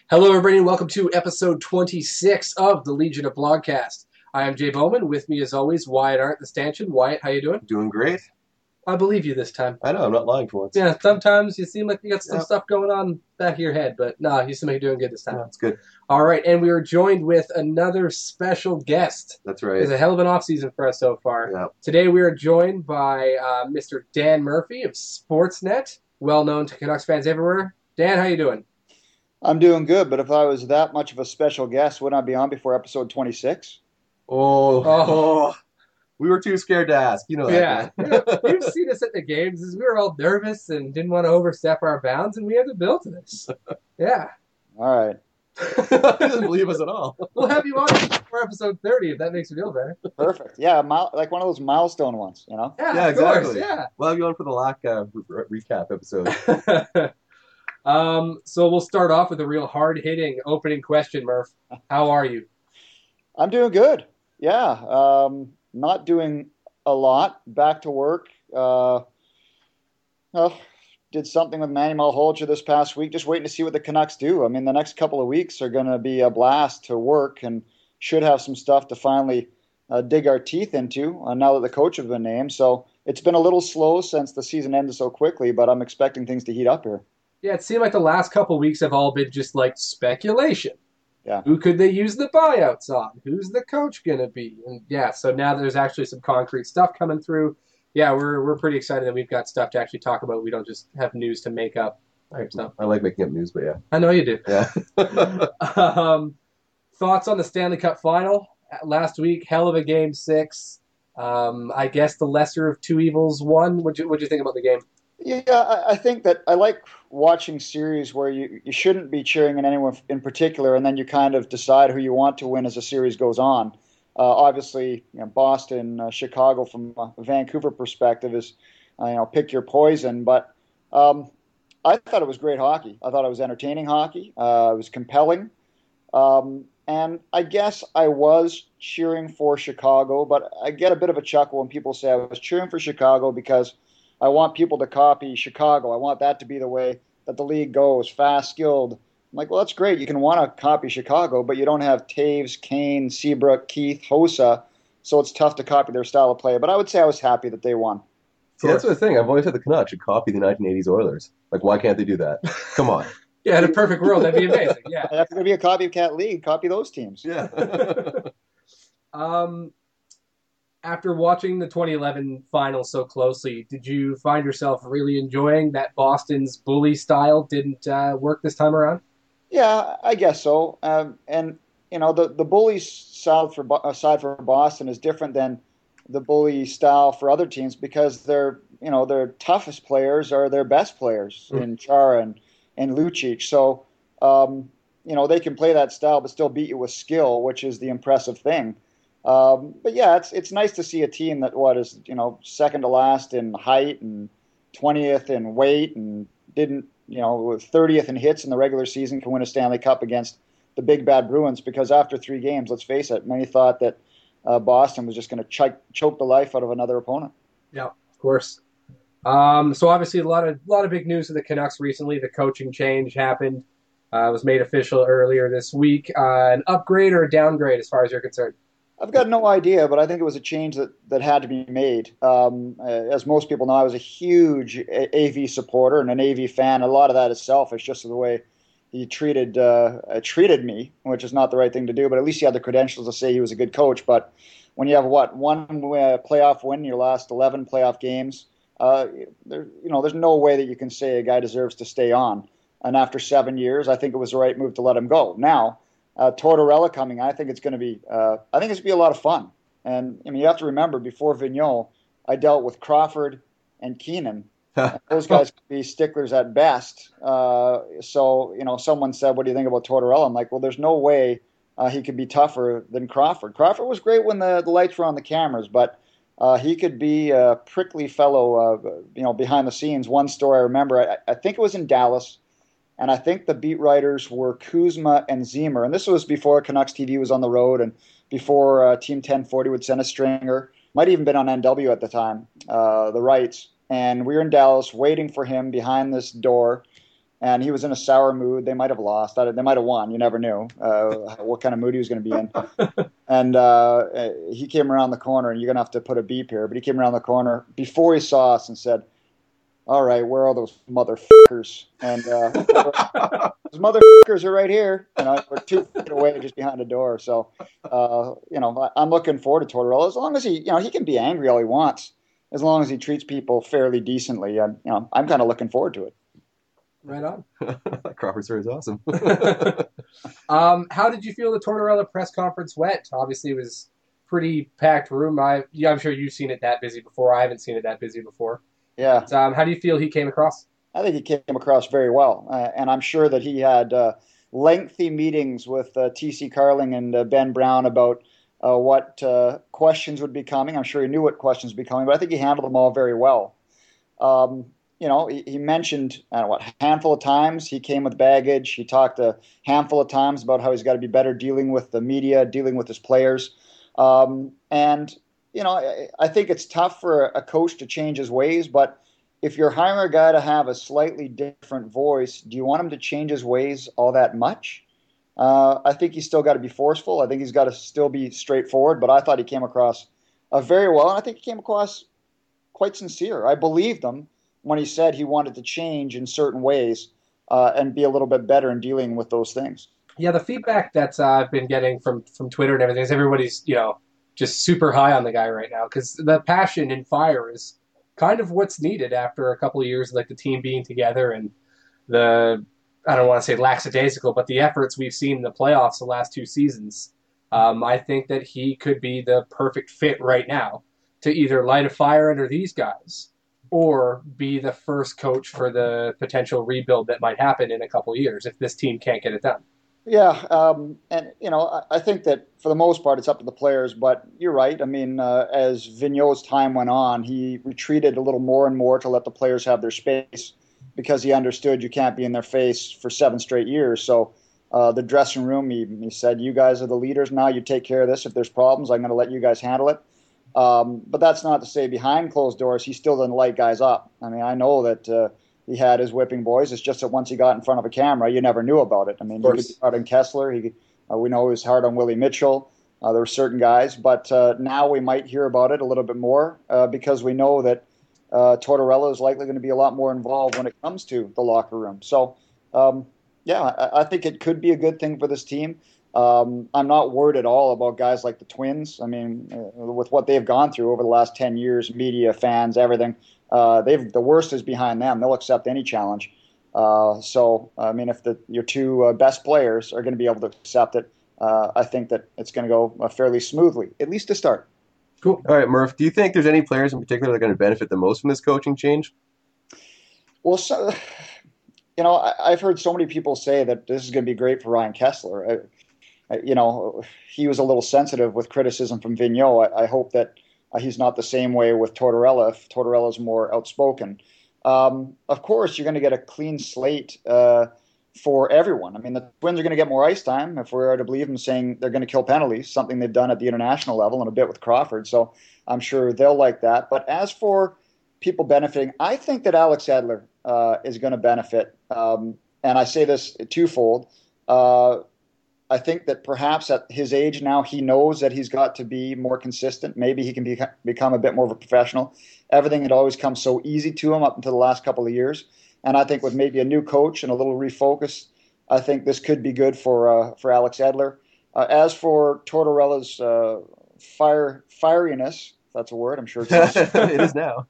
Hello, everybody, and welcome to episode 26 of the Legion of Blogcast. I am Jay Bowman. With me, as always, Wyatt Arndt, the stanchion. Wyatt, how you doing? Doing great. I believe you this time. I know, I'm not lying for once. Yeah, sometimes you seem like you got some stuff going on back of your head, but no, you seem like you're doing good this time. No, it's good. All right, and we are joined with another special guest. That's right. It's a hell of an off-season for us so far. Yeah. Today we are joined by Mr. Dan Murphy of Sportsnet, well known to Canucks fans everywhere. Dan, how you doing? I'm doing good, but if I was that much of a special guest, wouldn't I be on before episode 26? Oh. We were too scared to ask. You know that. Yeah. You've seen us at the games. We were all nervous and didn't want to overstep our bounds, and we had to build to this. Yeah. All right. He doesn't believe us at all. We'll have you on for episode 30 if that makes you feel better. Perfect. Yeah, like one of those milestone ones, you know? Yeah, Yeah, of course, exactly. yeah. We'll have you on for the LAC recap episode. So we'll start off with a real hard-hitting opening question, Murph. How are you? I'm doing good. Yeah. Not doing a lot. Back to work. Did something with Manny Malhotra this past week. Just waiting to see what the Canucks do. I mean, the next couple of weeks are going to be a blast to work and should have some stuff to finally dig our teeth into now that the coach has been named. So it's been a little slow since the season ended so quickly, but I'm expecting things to heat up here. Yeah, it seemed like the last couple of weeks have all been just like speculation. Yeah. Who could they use the buyouts on? Who's the coach going to be? And yeah, so now there's actually some concrete stuff coming through. Yeah, we're pretty excited that we've got stuff to actually talk about. We don't just have news to make up type stuff. I like making up news, but yeah. I know you do. Yeah. Thoughts on the Stanley Cup final last week? Hell of a game 6. I guess the lesser of two evils won. What'd you think about the game? Yeah, I think that I like watching series where you shouldn't be cheering on anyone in particular, and then you kind of decide who you want to win as the series goes on. Obviously, Boston, Chicago, from a Vancouver perspective, is pick your poison. But I thought it was great hockey. I thought it was entertaining hockey. It was compelling, and I guess I was cheering for Chicago. But I get a bit of a chuckle when people say I was cheering for Chicago because I want people to copy Chicago. I want that to be the way that the league goes, fast, skilled. I'm like, well, that's great. You can want to copy Chicago, but you don't have Taves, Kane, Seabrook, Keith, Hossa, so it's tough to copy their style of play. But I would say I was happy that they won. See, that's the thing. I've always said the Canucks should copy the 1980s Oilers. Like, why can't they do that? Come on. Yeah, in a perfect world, that'd be amazing. Yeah. If it's going to be a copycat league, copy those teams. Yeah. After watching the 2011 final so closely, did you find yourself really enjoying that Boston's bully style didn't work this time around? Yeah, I guess so. And the bully style aside for Boston is different than the bully style for other teams because their toughest players are their best players in Chara and Lucic. So they can play that style but still beat you with skill, which is the impressive thing. But yeah, it's nice to see a team that is second to last in height and 20th in weight and didn't 30th in hits in the regular season can win a Stanley Cup against the big bad Bruins because after 3 games, let's face it, many thought that Boston was just going to choke the life out of another opponent. Yeah, of course. So obviously a lot of big news for the Canucks recently. The coaching change happened. Was made official earlier this week. An upgrade or a downgrade as far as you're concerned? I've got no idea, but I think it was a change that had to be made. As most people know, I was a huge AV supporter and an AV fan. A lot of that is selfish, just the way he treated me, which is not the right thing to do. But at least he had the credentials to say he was a good coach. But when you have one playoff win in your last 11 playoff games, there's no way that you can say a guy deserves to stay on. And after 7 years, I think it was the right move to let him go. Now, Tortorella coming, I think it's going to be a lot of fun. And I mean, you have to remember, before Vigneault, I dealt with Crawford and Keenan. Those guys could be sticklers at best. So someone said, "What do you think about Tortorella?" I'm like, well, there's no way he could be tougher than Crawford. Crawford was great when the lights were on the cameras, but he could be a prickly fellow, behind the scenes. One story I remember, I think it was in Dallas. And I think the beat writers were Kuzma and Zemer. And this was before Canucks TV was on the road and before Team 1040 would send a stringer. Might even been on NW at the time, the rights. And we were in Dallas waiting for him behind this door. and he was in a sour mood. They might have lost. They might have won. You never knew what kind of mood he was going to be in. And he came around the corner, and you're going to have to put a beep here, but he came around the corner before he saw us and said, "All right, where are those motherfuckers?" And those motherfuckers are right here. We're 2 feet away, just behind the door. So, I'm looking forward to Tortorella. As long as he can be angry all he wants, as long as he treats people fairly decently. I'm kind of looking forward to it. Right on. Crawford story is awesome. How did you feel the Tortorella press conference went? Obviously, it was pretty packed room. I'm sure you've seen it that busy before. I haven't seen it that busy before. Yeah. How do you feel he came across? I think he came across very well, and I'm sure that he had lengthy meetings with T.C. Carling and Ben Brown about what questions would be coming. I'm sure he knew what questions would be coming, but I think he handled them all very well. He mentioned, I don't know, a handful of times he came with baggage. He talked a handful of times about how he's got to be better dealing with the media, dealing with his players. I think it's tough for a coach to change his ways, but if you're hiring a guy to have a slightly different voice, do you want him to change his ways all that much? I think he's still got to be forceful. I think he's got to still be straightforward, but I thought he came across very well, and I think he came across quite sincere. I believed him when he said he wanted to change in certain ways and be a little bit better in dealing with those things. Yeah, the feedback that I've been getting from Twitter and everything is everybody's, just super high on the guy right now because the passion and fire is kind of what's needed after a couple of years, like the team being together and I don't want to say lackadaisical, but the efforts we've seen in the playoffs the last 2 seasons. I think that he could be the perfect fit right now to either light a fire under these guys or be the first coach for the potential rebuild that might happen in a couple of years if this team can't get it done. Yeah, I think that for the most part it's up to the players, but you're right. I mean, as Vigneault's time went on, he retreated a little more and more to let the players have their space because he understood you can't be in their face for 7 straight years. So the dressing room, he said, "You guys are the leaders now. You take care of this. If there's problems, I'm going to let you guys handle it." But that's not to say behind closed doors he still doesn't light guys up. I mean, I know that he had his whipping boys. It's just that once he got in front of a camera, you never knew about it. I mean, he was hard on Kessler. We know he was hard on Willie Mitchell. There were certain guys, but now we might hear about it a little bit more because we know that Tortorella is likely going to be a lot more involved when it comes to the locker room. So, I think it could be a good thing for this team. I'm not worried at all about guys like the Twins. I mean, with what they've gone through over the last 10 years, media, fans, everything, the worst is behind them. They'll accept any challenge. I mean, if your 2 best players are going to be able to accept it, I think that it's going to go fairly smoothly, at least to start. Cool. All right, Murph, do you think there's any players in particular that are going to benefit the most from this coaching change? Well, I've heard so many people say that this is going to be great for Ryan Kessler. He was a little sensitive with criticism from Vigneault. I hope that he's not the same way with Tortorella if Tortorella's more outspoken. Of course, you're going to get a clean slate for everyone. I mean, the Twins are going to get more ice time if we're to believe them saying they're going to kill penalties, something they've done at the international level and a bit with Crawford. So I'm sure they'll like that. But as for people benefiting, I think that Alex Edler is going to benefit. And I say this twofold. I think that perhaps at his age now, he knows that he's got to be more consistent. Maybe he can become a bit more of a professional. Everything had always come so easy to him up until the last couple of years. And I think with maybe a new coach and a little refocus, I think this could be good for Alex Edler. As for Tortorella's fieriness, if that's a word, I'm sure it's not. It is now.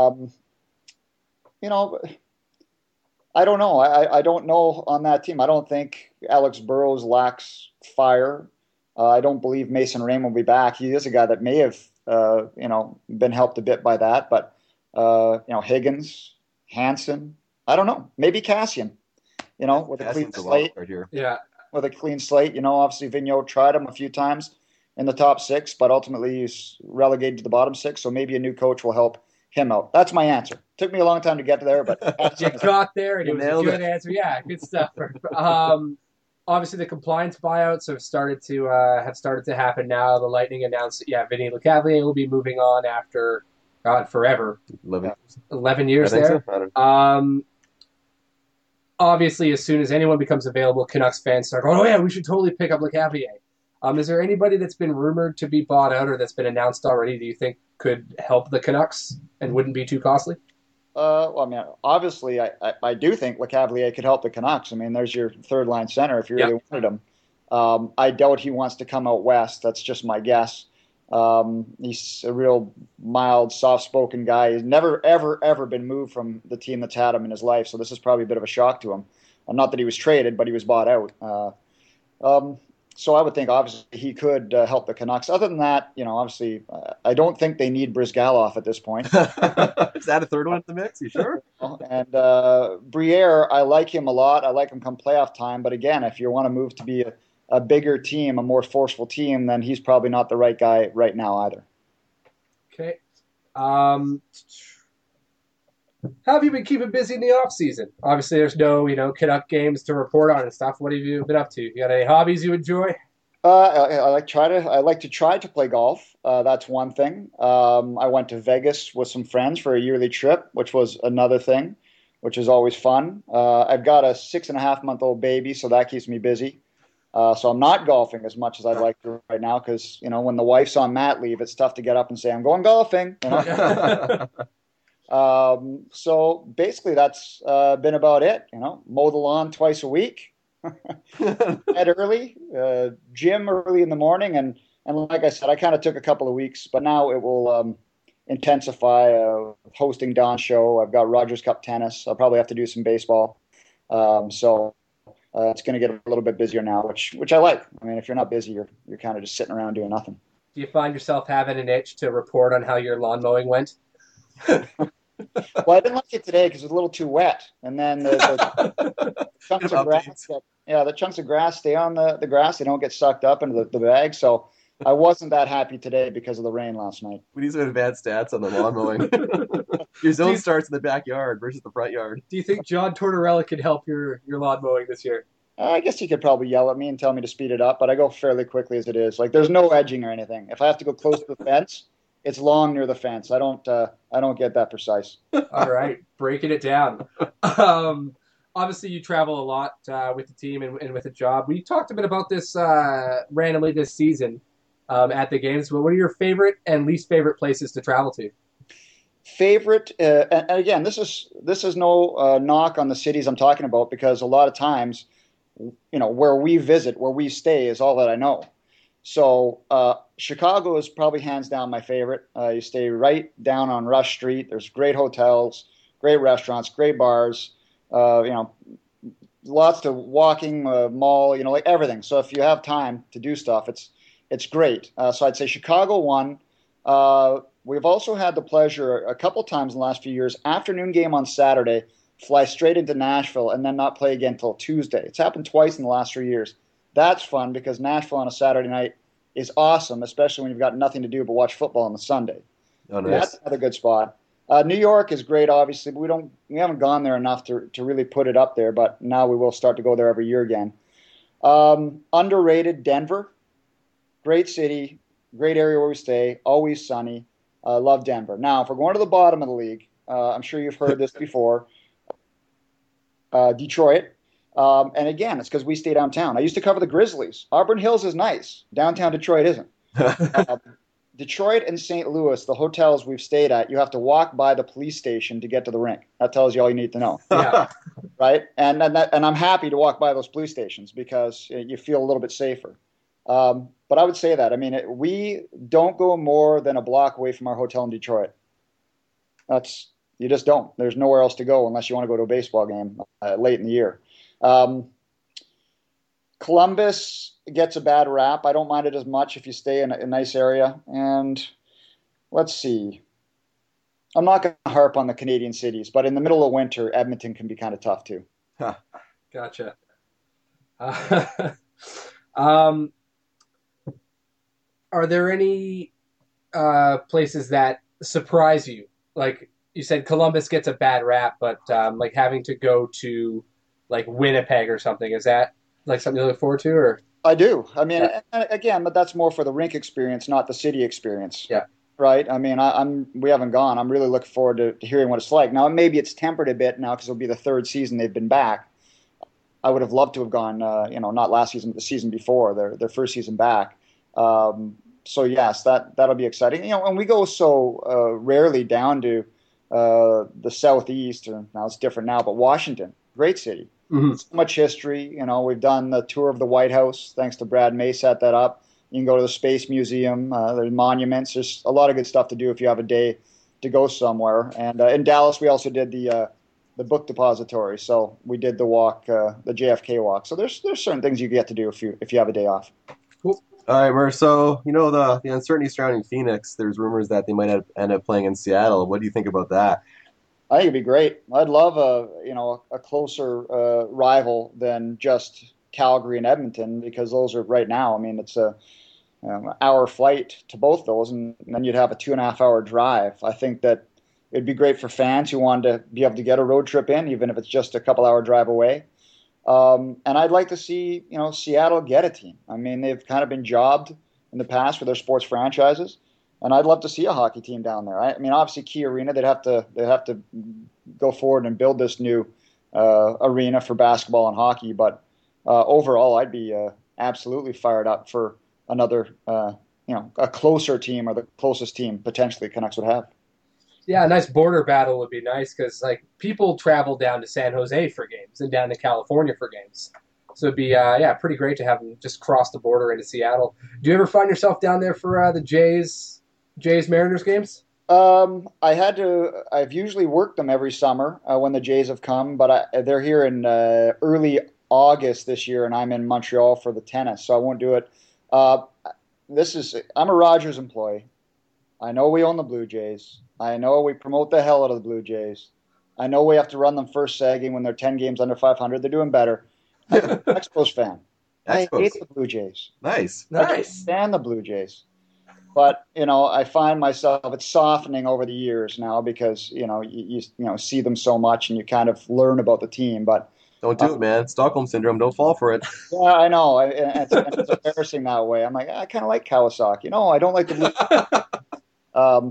I don't know. I don't know on that team. I don't think Alex Burrows lacks fire. I don't believe Mason Raymond will be back. He is a guy that may have, been helped a bit by that. But, Higgins, Hansen, I don't know. Maybe Cassian, with a clean slate. Yeah. With a clean slate. Obviously Vigneault tried him a few times in the top 6, but ultimately he's relegated to the bottom 6. So maybe a new coach will help him out. That's my answer. Took me a long time to get there, but you got there, and it was a good answer. Yeah, good stuff. Obviously, the compliance buyouts have started to happen now. The Lightning announced that Vinny Lecavalier will be moving on after forever. 11 years there. So. obviously, as soon as anyone becomes available, Canucks fans start going, "Oh yeah, we should totally pick up Lecavalier." Is there anybody that's been rumored to be bought out or that's been announced already? Do you think could help the Canucks and wouldn't be too costly? Well, I mean, obviously, I do think LeCavalier could help the Canucks. I mean, there's your third line center if you really wanted him. I doubt he wants to come out west. That's just my guess. He's a real mild, soft-spoken guy. He's never, ever, ever been moved from the team that's had him in his life, so this is probably a bit of a shock to him. Not that he was traded, but he was bought out. So I would think, obviously, he could help the Canucks. Other than that, obviously, I don't think they need Brizgalov at this point. Is that a third one in the mix? You sure? And Briere, I like him a lot. I like him come playoff time. But again, if you want to move to be a bigger team, a more forceful team, then he's probably not the right guy right now either. Okay. How have you been keeping busy in the off season? Obviously, there's no, Canuck games to report on and stuff. What have you been up to? You got any hobbies you enjoy? I like to try to play golf. That's one thing. I went to Vegas with some friends for a yearly trip, which was another thing, which is always fun. I've got a 6.5-month-old baby, so that keeps me busy. So I'm not golfing as much as I'd like to right now because, when the wife's on mat leave, it's tough to get up and say, I'm going golfing. So basically that's been about it. Mow the lawn twice a week, head early, gym early in the morning. And like I said, I kind of took a couple of weeks, but now it will intensify hosting Don's show. I've got Rogers Cup tennis. I'll probably have to do some baseball. So it's going to get a little bit busier now, which I like. I mean, if you're not busy, you're kind of just sitting around doing nothing. Do you find yourself having an itch to report on how your lawn mowing went? Well, I didn't like it today because it was a little too wet, and then the chunks of grass. The chunks of grass stay on the grass; they don't get sucked up into the bag. So I wasn't that happy today because of the rain last night. We need some advanced stats on the lawn mowing. Your zone starts in the backyard versus the front yard. Do you think John Tortorella could help your lawn mowing this year? I guess he could probably yell at me and tell me to speed it up, but I go fairly quickly as it is. Like there's no edging or anything. If I have to go close to the fence, it's long near the fence. I don't get that precise. All right, breaking it down. Obviously, you travel a lot with the team and with the job. We talked a bit about this randomly this season at the games. But what are your favorite and least favorite places to travel to? Favorite, and again, this is no knock on the cities I'm talking about because a lot of times, where we visit, where we stay, is all that I know. So Chicago is probably hands down my favorite. You stay right down on Rush Street. There's great hotels, great restaurants, great bars. Lots to walking, mall. Like everything. So if you have time to do stuff, it's great. So I'd say Chicago one. We've also had the pleasure a couple times in the last few years, afternoon game on Saturday, fly straight into Nashville and then not play again until Tuesday. It's happened twice in the last 3 years. That's fun because Nashville on a Saturday night is awesome, especially when you've got nothing to do but watch football on the Sunday. Oh, nice. That's another good spot. New York is great, obviously, but we haven't gone there enough to really put it up there, but now we will start to go there every year again. Underrated Denver, great city, great area where we stay, always sunny. Love Denver. Now, if we're going to the bottom of the league, I'm sure you've heard this before, Detroit. And again, it's because we stay downtown. I used to cover the Grizzlies. Auburn Hills is nice. Downtown Detroit isn't. Detroit and St. Louis, the hotels we've stayed at, you have to walk by the police station to get to the rink. That tells you all you need to know. Yeah. Right? And I'm happy to walk by those police stations because you feel a little bit safer. But I would say that. I mean, we don't go more than a block away from our hotel in Detroit. You just don't. There's nowhere else to go unless you want to go to a baseball game late in the year. Columbus gets a bad rap. I don't mind it as much if you stay in a nice area. And let's see. I'm not going to harp on the Canadian cities, but in the middle of winter, Edmonton can be kind of tough too. Gotcha. Are there any places that surprise you? Like you said, Columbus gets a bad rap, but like having to go to like Winnipeg or something, is that like something you look forward to? Or I do. I mean, again, but that's more for the rink experience, not the city experience. Yeah. Right. I mean, we haven't I'm really looking forward to hearing what it's like. Now, maybe it's tempered a bit now because it'll be the third season they've been back. I would have loved to have gone, not last season, but the season before, their first season back. So yes, that'll be exciting. And we go so rarely down to the southeast, or now it's different now, but Washington, great city. Mm-hmm. So much history. We've done the tour of the White House, thanks to Brad May set that up. You can go to the Space Museum, there's monuments. There's a lot of good stuff to do if you have a day to go somewhere. And in Dallas, we also did the book depository. So we did the walk, the JFK walk. So there's certain things you get to do if you have a day off. Cool. All right, Murph. So the uncertainty surrounding Phoenix. There's rumors that they might end up playing in Seattle. What do you think about that? I think it'd be great. I'd love a closer rival than just Calgary and Edmonton, because those are right now. I mean, it's a hour flight to both those, and then you'd have a 2.5 hour drive. I think that it'd be great for fans who want to be able to get a road trip in, even if it's just a couple hour drive away. And I'd like to see Seattle get a team. I mean, they've kind of been jobbed in the past for their sports franchises, and I'd love to see a hockey team down there. I mean, obviously, Key Arena, they'd have to go forward and build this new arena for basketball and hockey, but overall, I'd be absolutely fired up for another, a closer team, or the closest team potentially Canucks would have. Yeah, a nice border battle would be nice, because people travel down to San Jose for games and down to California for games. So it'd be pretty great to have them just cross the border into Seattle. Do you ever find yourself down there for the Jays Mariners games? I've usually worked them every summer when the Jays have come, but they're here in early August this year, and I'm in Montreal for the tennis, so I won't do it. I'm a Rogers employee. I know we own the Blue Jays. I know we promote the hell out of the Blue Jays. I know we have to run them first sagging when they're 10 games under 500. They're doing better. I'm an Expos fan. I hate the Blue Jays. Nice. I can't stand the Blue Jays. But, I find myself, it's softening over the years now, because, you see them so much and you kind of learn about the team. But don't do it, man. Stockholm Syndrome. Don't fall for it. Yeah, I know. It's embarrassing that way. I'm like, I kind of like Kawasaki. No, I don't like the Blue.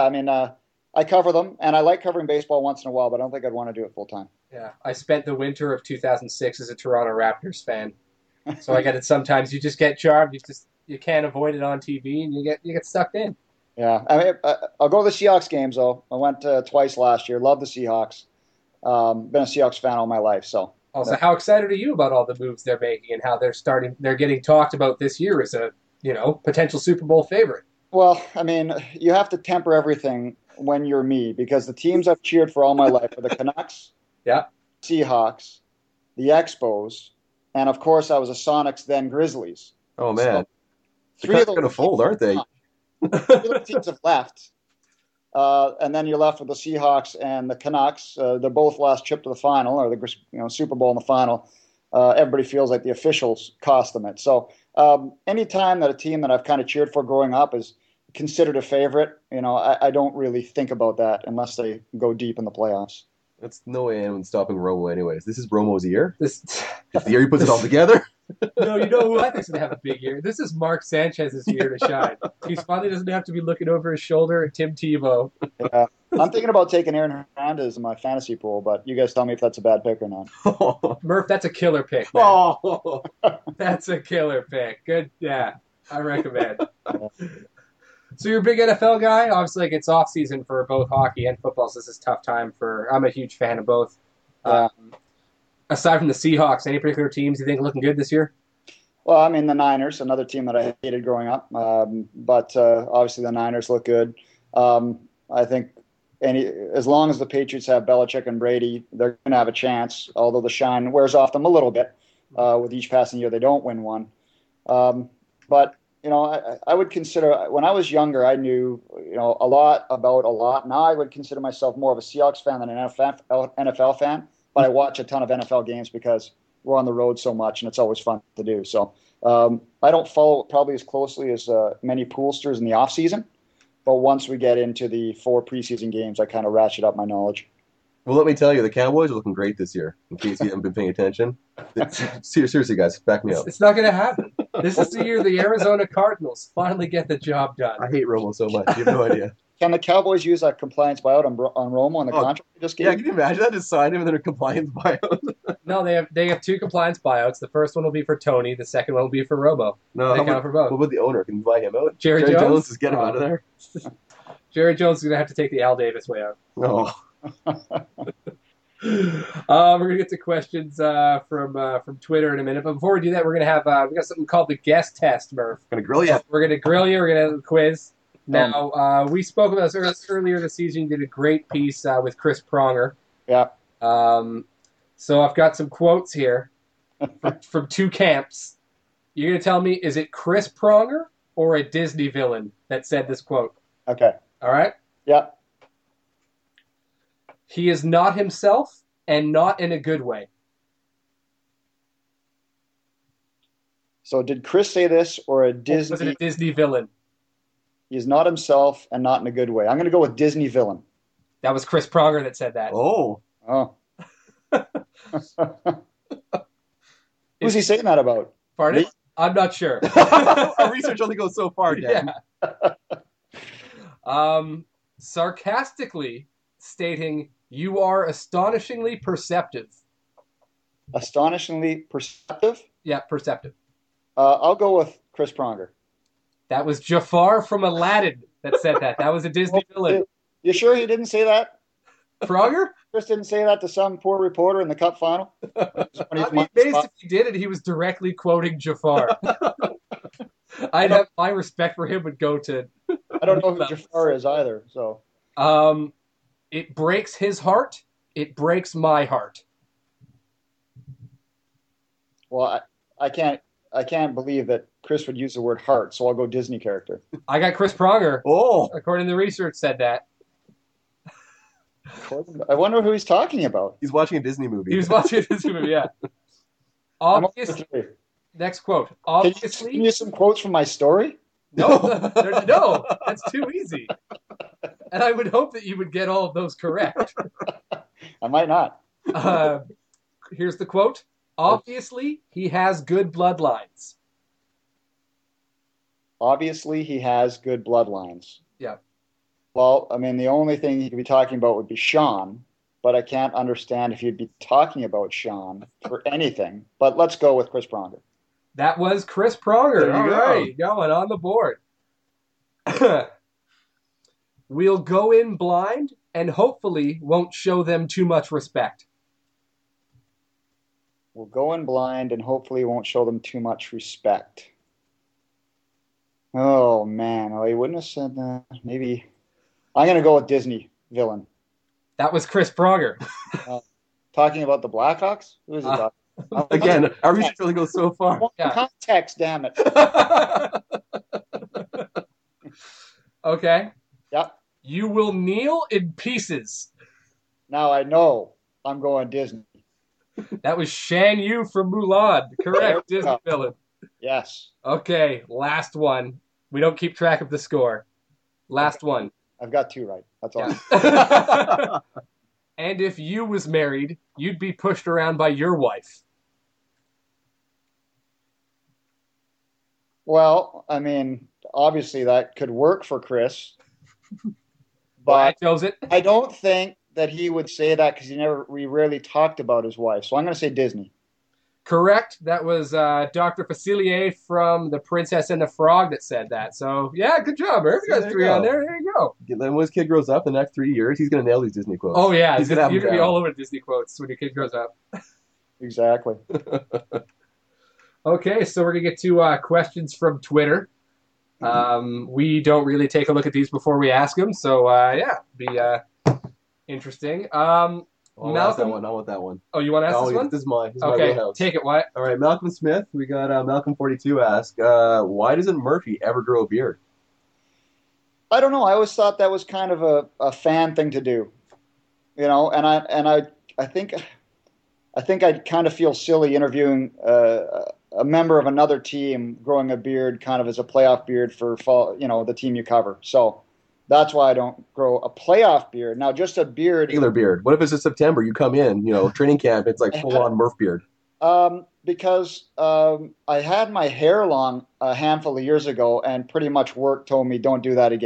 I cover them, and I like covering baseball once in a while, but I don't think I'd want to do it full time. Yeah, I spent the winter of 2006 as a Toronto Raptors fan, so I get it. Sometimes you just get charmed. You can't avoid it on TV, and you get sucked in. Yeah, I mean, I'll go to the Seahawks games though. I went twice last year. Love the Seahawks. Been a Seahawks fan all my life. So. Also, how excited are you about all the moves they're making and how they're getting talked about this year as a potential Super Bowl favorite? Well, I mean, you have to temper everything when you're me, because the teams I've cheered for all my life are the Canucks, Seahawks, the Expos, and of course I was a Sonics then Grizzlies. Oh man, so, they're going to fold, aren't they? 3 of the teams have left, and then you're left with the Seahawks and the Canucks. They're both last trip to the final, or the Super Bowl in the final. Everybody feels like the officials cost them it. So any time that a team that I've kind of cheered for growing up is considered a favorite, I don't really think about that unless they go deep in the playoffs. That's no way anyone's stopping Romo anyways. This is Romo's year? It's the year he puts it all together? No, who I think's going to have a big year? This is Mark Sanchez's year to shine. He finally doesn't have to be looking over his shoulder at Tim Tebow. Yeah. I'm thinking about taking Aaron Hernandez in my fantasy pool, but you guys tell me if that's a bad pick or not. Murph, that's a killer pick, man. Oh. That's a killer pick. Good, yeah, I recommend. So you're a big NFL guy? Obviously, it's off season for both hockey and football, so this is a tough time I'm a huge fan of both. Aside from the Seahawks, any particular teams you think are looking good this year? Well, I mean, the Niners, another team that I hated growing up. But obviously the Niners look good. I think as long as the Patriots have Belichick and Brady, they're going to have a chance, although the shine wears off them a little bit with each passing year they don't win one. But, I would consider, when I was younger, I knew, a lot about a lot. Now I would consider myself more of a Seahawks fan than an NFL fan. But I watch a ton of NFL games because we're on the road so much, and it's always fun to do. So I don't follow it probably as closely as many poolsters in the off season. But once we get into the 4 preseason games, I kind of ratchet up my knowledge. Well, let me tell you, the Cowboys are looking great this year, in case you haven't been paying attention. Seriously, guys, back me up. It's not going to happen. This is the year the Arizona Cardinals finally get the job done. I hate Romo so much. You have no idea. Can the Cowboys use that compliance buyout on Romo on the Oh, contract they just gave? Yeah, can you imagine that? Just sign him and then a compliance buyout. No, they have two compliance buyouts. The first one will be for Tony. The second one will be for Romo. No, They how count about, for both. what about the owner? Can you buy him out? Jerry Jones? Just get him out of there. Jerry Jones is going to have to take the Al Davis way out. No. We're gonna get to questions from Twitter in a minute, but before we do that, we're gonna have we got something called the guest test, Murph. Gonna grill you. We're gonna grill you. We're gonna have a quiz. Now we spoke about this earlier this season. You did a great piece with Chris Pronger. Yeah. So I've got some quotes here from two camps. You're gonna tell me, is it Chris Pronger or a Disney villain that said this quote? Okay. All right. Yeah. He is not himself, and not in a good way. So did Chris say this or a Disney? Was it a Disney villain? He's not himself and not in a good way. I'm going to go with Disney villain. That was Chris Pronger that said that. Oh. Oh. Who's he saying that about? Pardon? Me? I'm not sure. Our research only goes so far, Dan. Yeah. Sarcastically stating, "You are astonishingly perceptive." Astonishingly perceptive? Yeah, perceptive. I'll go with Chris Pronger. That was Jafar from Aladdin that said that. That was a Disney villain. You sure he didn't say that? Pronger? Chris didn't say that to some poor reporter in the Cup final? I mean, basically he did it. He was directly quoting Jafar. My respect for him would go to... I don't know who Jafar is either, so... It breaks his heart. It breaks my heart. Well, I can't believe that Chris would use the word heart, so I'll go Disney character. I got Chris Pronger. Oh. According to the research, said that. I wonder who he's talking about. He's watching a Disney movie. He was watching this movie, yeah. Obviously, next quote. Can Obviously, you use some quotes from my story? no, that's too easy. And I would hope that you would get all of those correct. I might not. Here's the quote. Obviously, he has good bloodlines. Obviously, he has good bloodlines. Yeah. Well, I mean, the only thing he could be talking about would be Sean, but I can't understand if he'd be talking about Sean for anything. But let's go with Chris Pronger. That was Chris Pronger. There you All go. right, going on the board. We'll go in blind and hopefully won't show them too much respect. We'll go in blind and hopefully won't show them too much respect. Oh, man. Oh, he wouldn't have said that. Maybe. I'm going to go with Disney villain. That was Chris Pronger. Talking about the Blackhawks? Who is he talking? Again, our research only goes so far. Yeah. Context, damn it. Okay. Yep. You will kneel in pieces. Now I know I'm going Disney. That was Shan Yu from Mulan. Correct, There we Disney go. villain. Yes. Okay, last one. We don't keep track of the score. Last one. I've got two right. That's all. Yeah. And if you was married, you'd be pushed around by your wife. Well, I mean, obviously that could work for Chris, I but chose it. I don't think that he would say that because we rarely talked about his wife. So I'm going to say Disney. Correct. That was Dr. Facilier from The Princess and the Frog that said that. So, yeah, good job, Murph. You got There you 3 go. on there. There you go. Then when his kid grows up, the next 3 years, he's gonna nail these Disney quotes. Oh, yeah. He's gonna have You're them going to be down. all over Disney quotes when your kid grows up. Exactly. Okay, so we're going to get to questions from Twitter. We don't really take a look at these before we ask them. So, be interesting. Oh, that's that Malcolm- one. I want that one. Oh, you want to ask Oh, this one? this is mine. This is my Okay, wheelhouse. take it, Wyatt. All right, Malcolm Smith. We got Malcolm42 ask, why doesn't Murphy ever grow a beard? I don't know. I always thought that was kind of a fan thing to do, and I think I'd kind of feel silly interviewing a member of another team growing a beard, kind of as a playoff beard for the team you cover. So that's why I don't grow a playoff beard. Now, just a beard. Regular beard. What if it's in September? You come in, training camp. It's like full on Murph beard. Because I had my hair long a handful of years ago, and pretty much work told me don't do that again.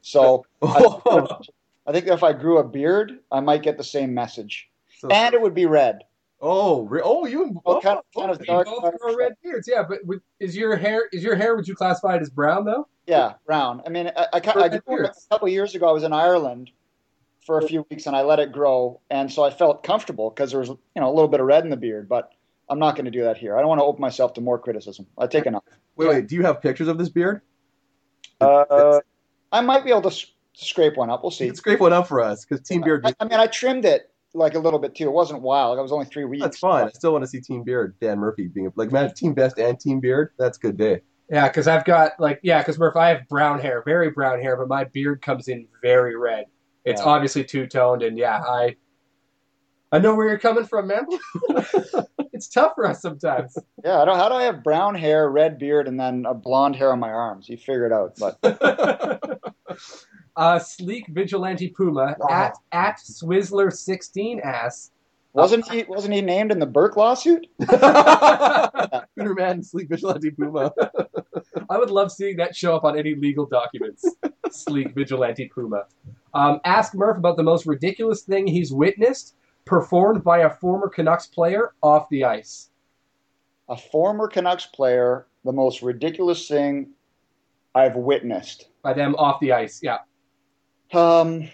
So Oh, I think if I grew a beard, I might get the same message, so, and it would be red. you. Well, kind of We dark. both grow red beards. Yeah, but is your hair? Would you classify it as brown though? Yeah, brown. I mean, For I grew red it a beards. couple of years ago. I was in Ireland for a few weeks, and I let it grow, and so I felt comfortable because there was a little bit of red in the beard. But I'm not going to do that here. I don't want to open myself to more criticism. I take enough. Wait. Do you have pictures of this beard? Uh, I might be able to scrape one up. We'll You see. can scrape one up for us because Team Beard. I mean, I trimmed it like a little bit too. It wasn't wild. It was only 3 weeks. That's fine. I still want to see Team Beard, Dan Murphy being like, man, Team Best and Team Beard. That's a good day. Yeah, because I've got because Murph, I have brown hair, very brown hair, but my beard comes in very red. It's Yeah. obviously two toned, and I know where you're coming from, man. It's tough for us sometimes. Yeah, how do I have brown hair, red beard, and then a blonde hair on my arms? You figure it out. But Sleek Vigilante Puma at Swizzler16 asks. wasn't he named in the Burke lawsuit? Hooter Man, Sleek Vigilante Puma. I would love seeing that show up on any legal documents. Sleek Vigilante Puma. Ask Murph about the most ridiculous thing he's witnessed performed by a former Canucks player off the ice. A former Canucks player, the most ridiculous thing I've witnessed. By them off the ice, yeah. Um,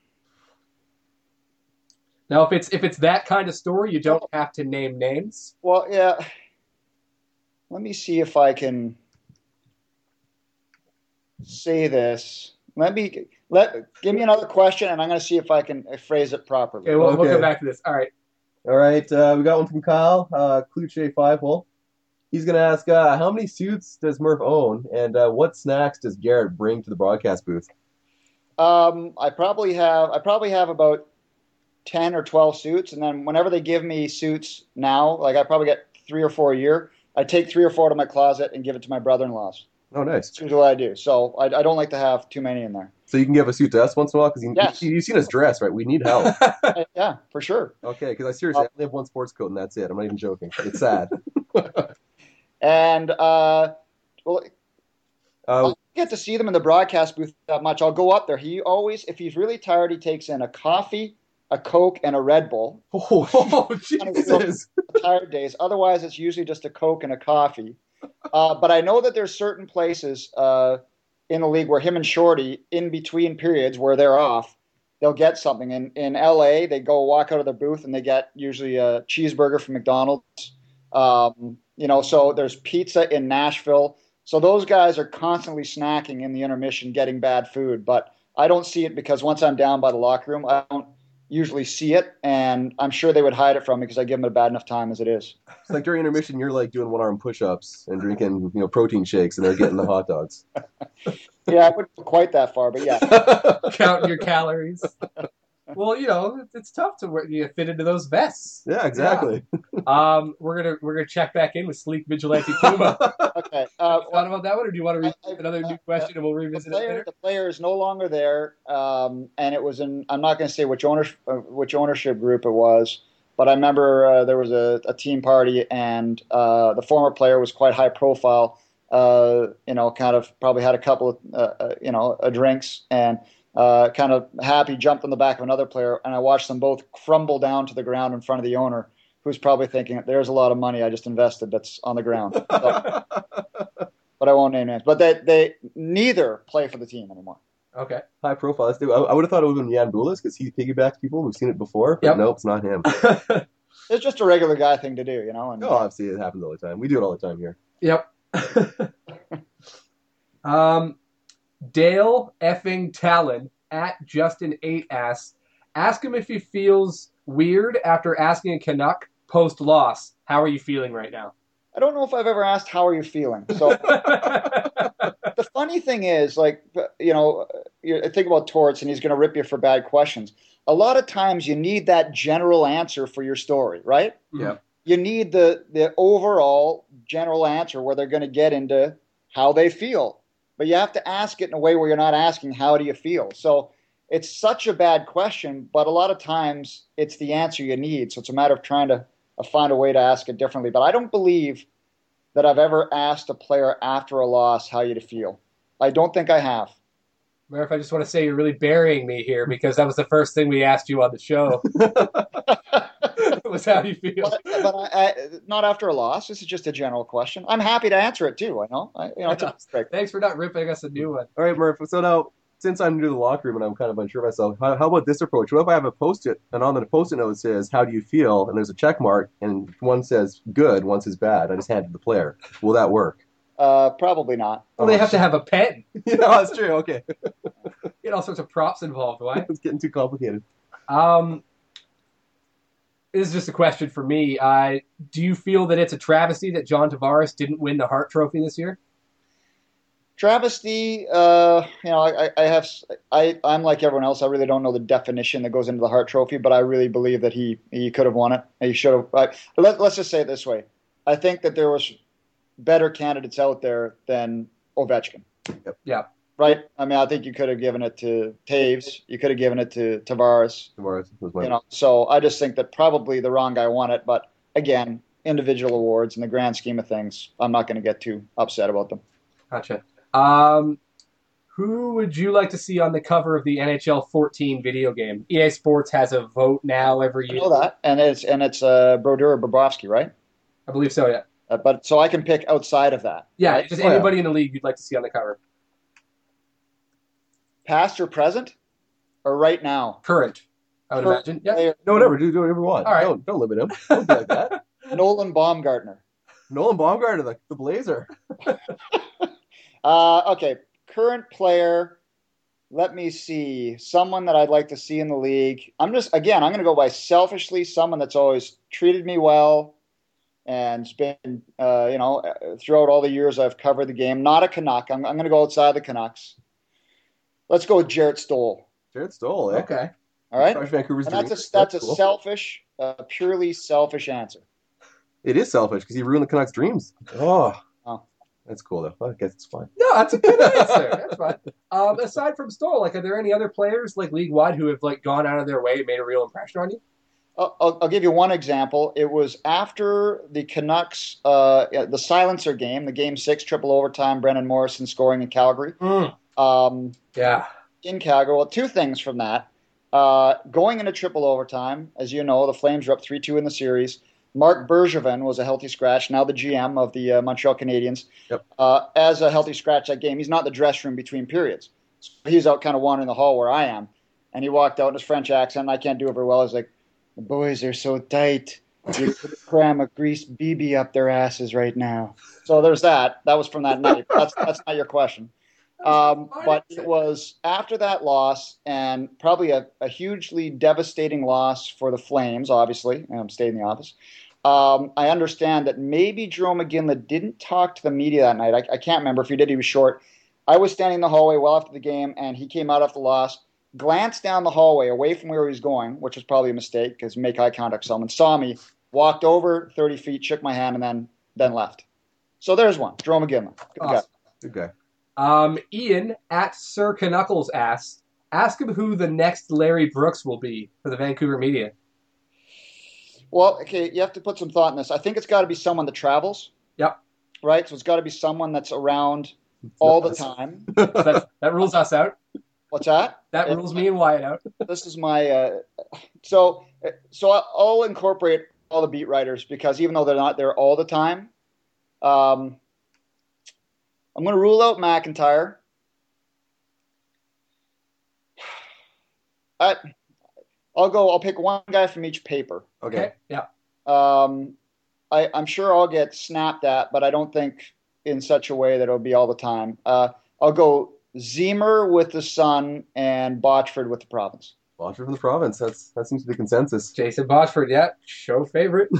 Now, if it's that kind of story, you don't have to name names. well, yeah. Let me see if I can say this. Give me another question, and I'm going to see if I can phrase it properly. Okay, we'll Okay. go back to this. All right. All right, we got one from Kyle, Cluche 5-hole. He's going to ask, how many suits does Murph own, and what snacks does Garrett bring to the broadcast booth? I probably have about 10 or 12 suits, and then whenever they give me suits now, like I probably get 3 or 4 a year, I take 3 or 4 out of my closet and give it to my brother-in-laws. Oh, nice. That's usually what I do. So I don't like to have too many in there. So you can give a suit to us once in a while? Because Yes. you've seen us dress, right? We need help. Yeah, for sure. Okay, because I only have one sports coat, and that's it. I'm not even joking. It's sad. And well, I Uh, don't get to see them in the broadcast booth that much. I'll go up there. He always, if he's really tired, he takes in a coffee, a Coke, and a Red Bull. oh, Jesus. Tired days. Otherwise, it's usually just a Coke and a coffee. But I know that there's certain places in the league where him and Shorty, in between periods where they're off, they'll get something. In LA, they go walk out of their booth and they get usually a cheeseburger from McDonald's. So there's pizza in Nashville. So those guys are constantly snacking in the intermission, getting bad food. But I don't see it because once I'm down by the locker room, I don't usually see it, and I'm sure they would hide it from me because I give them a bad enough time as it is. It's like during intermission, you're like doing one-arm push-ups and drinking, protein shakes, and they're getting the hot dogs. Yeah, I wouldn't go quite that far, but yeah. Counting your calories. Well, it's tough to fit into those vests. Yeah, exactly. We're gonna check back in with Sleek Vigilante Puma. Okay. Thought about that one, or do you want to read another new question and we'll revisit it later? The player is no longer there, and it was in. I'm not going to say which ownership group it was, but I remember there was a team party, and the former player was quite high profile. Kind of probably had a couple of drinks and. Kind of happy, jumped on the back of another player, and I watched them both crumble down to the ground in front of the owner, who's probably thinking, "There's a lot of money I just invested that's on the ground." So, but I won't name names. But they neither play for the team anymore. Okay. High profile. I would have thought it would have been Jan Bulis because he piggybacks people who've seen it before. But Yep. Nope, it's not him. It's just a regular guy thing to do, And, No, obviously it happens all the time. We do it all the time here. Yep. Dale effing Talon at Justin8 asks, ask him if he feels weird after asking a Canuck post loss. How are you feeling right now? I don't know if I've ever asked how are you feeling. So the funny thing is, you think about Torts and he's going to rip you for bad questions. A lot of times you need that general answer for your story, right? Yeah. You need the overall general answer where they're going to get into how they feel. But you have to ask it in a way where you're not asking, how do you feel? So it's such a bad question, but a lot of times it's the answer you need. So it's a matter of trying to find a way to ask it differently. But I don't believe that I've ever asked a player after a loss how you to feel. I don't think I have. Murph, I just want to say you're really burying me here because that was the first thing we asked you on the show. Was how do you feel? But not after a loss. This is just a general question. I'm happy to answer it too. I know. It's a mistake. Thanks for not ripping us a new one. All right, Murph. So now, since I'm new to the locker room and I'm kind of unsure myself, how about this approach? What if I have a Post-it, and on the Post-it note it says, "How do you feel?" and there's a check mark, and one says good, one says bad. I just hand it to the player. Will that work? Probably not. Well, they have to have a pen. Yeah, that's true. Okay. Get all sorts of props involved. Why? It's getting too complicated. This is just a question for me. Do you feel that it's a travesty that John Tavares didn't win the Hart Trophy this year? Travesty, I'm like everyone else. I really don't know the definition that goes into the Hart Trophy, but I really believe that he could have won it. He should have. Let's just say it this way. I think that there was better candidates out there than Ovechkin. Yep. Yeah. Right? I mean, I think you could have given it to Taves. You could have given it to Tavares. Tavares was my So I just think that probably the wrong guy won it. But again, individual awards in the grand scheme of things, I'm not going to get too upset about them. Gotcha. Who would you like to see on the cover of the NHL 14 video game? EA Sports has a vote now every year. I know that, and it's Brodeur or Bobrovsky, right? I believe so. Yeah. But so I can pick outside of that. Yeah. Right? Just anybody in the league you'd like to see on the cover. Past or present, or right now? Current, I would imagine. Yeah. Player. No, whatever. Do whatever you want. All right. Don't limit him. Don't be like that. Nolan Baumgartner. Nolan Baumgartner, the Blazer. Okay, current player. Let me see. Someone that I'd like to see in the league. I'm going to go by selfishly. Someone that's always treated me well, and it's been, throughout all the years I've covered the game. Not a Canuck. I'm going to go outside the Canucks. Let's go with Jarrett Stoll. Jarrett Stoll, eh? Okay. All right. Vancouver's And dream. that's a cool. selfish, purely selfish answer. It is selfish because he ruined the Canucks' dreams. Oh. Oh. That's cool, though. I guess it's fine. No, that's a good answer. That's fine. Aside from Stoll, are there any other players league wide who have gone out of their way and made a real impression on you? I'll give you one example. It was after the Canucks, the silencer game, the Game 6 triple overtime, Brendan Morrison scoring in Calgary. Yeah. In Calgary. Well, two things from that. Going into triple overtime, as you know, the Flames were up 3-2 in the series. Mark Bergevin was a healthy scratch, now the GM of the Montreal Canadiens. Yep. As a healthy scratch that game, he's not in the dressing room between periods. So he's out kind of wandering the hall where I am. And he walked out in his French accent, and I can't do it very well. He's like, the boys are so tight. You could cram a greased BB up their asses right now. So there's that. That was from that night. That's not your question. But it was after that loss, and probably a hugely devastating loss for the Flames, obviously. I'm staying in the office. I understand that maybe Jerome McGinley didn't talk to the media that night. I can't remember. If he did, he was short. I was standing in the hallway well after the game, and he came out after the loss, glanced down the hallway away from where he was going, which was probably a mistake because make eye contact with someone, saw me, walked over 30 feet, shook my hand, and then left. So there's one. Jerome McGinley. Good guy. Good guy. Ian at Sir Canuckles asks, ask him who the next Larry Brooks will be for the Vancouver media. Well, okay, you have to put some thought in this. I think it's got to be someone that travels. Yep. Right? So it's got to be someone that's around all the time. So that rules us out. What's that? That rules me and Wyatt out. This is my so I'll incorporate all the beat writers because even though they're not there all the time, I'm going to rule out McIntyre. I'll pick one guy from each paper. Okay. Yeah. I'm sure I'll get snapped at, but I don't think in such a way that it'll be all the time. I'll go Zemer with the Sun and Botchford with the Province. Botchford from the Province. That seems to be the consensus. Jason Botchford, yeah, show favorite.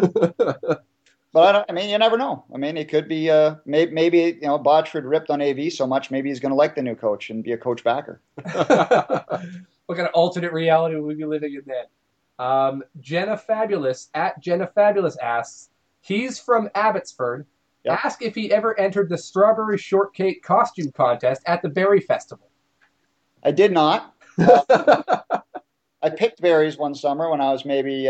But you never know. I mean, it could be maybe Botchford ripped on AV so much, maybe he's going to like the new coach and be a coach backer. What kind of alternate reality would we be living in then? Jenna Fabulous at Jenna Fabulous asks, he's from Abbotsford. Yep. Ask if he ever entered the strawberry shortcake costume contest at the Berry Festival. I did not. I picked berries one summer when I was maybe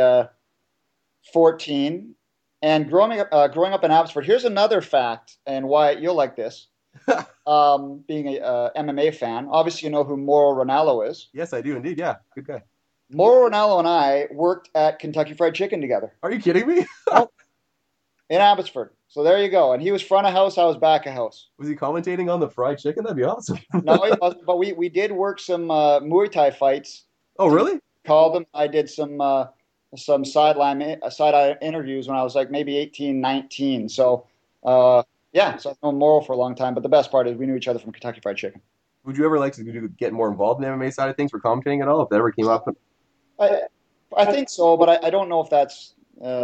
14. And growing up in Abbotsford, here's another fact, and why you'll like this. being a MMA fan. Obviously, you know who Mauro Ranallo is. Yes, I do indeed. Yeah, good guy. Mauro Ranallo and I worked at Kentucky Fried Chicken together. Are you kidding me? In Abbotsford. So there you go. And he was front of house, I was back of house. Was he commentating on the fried chicken? That'd be awesome. No, he wasn't, but we did work some Muay Thai fights. Oh, really? Called them. I did some side-eye interviews when I was like maybe 18, 19. So yeah, so I've known Morrow for a long time. But the best part is we knew each other from Kentucky Fried Chicken. Would you ever like to get more involved in the MMA side of things for commentating at all? If that ever came up? I I think so, but I don't know if that's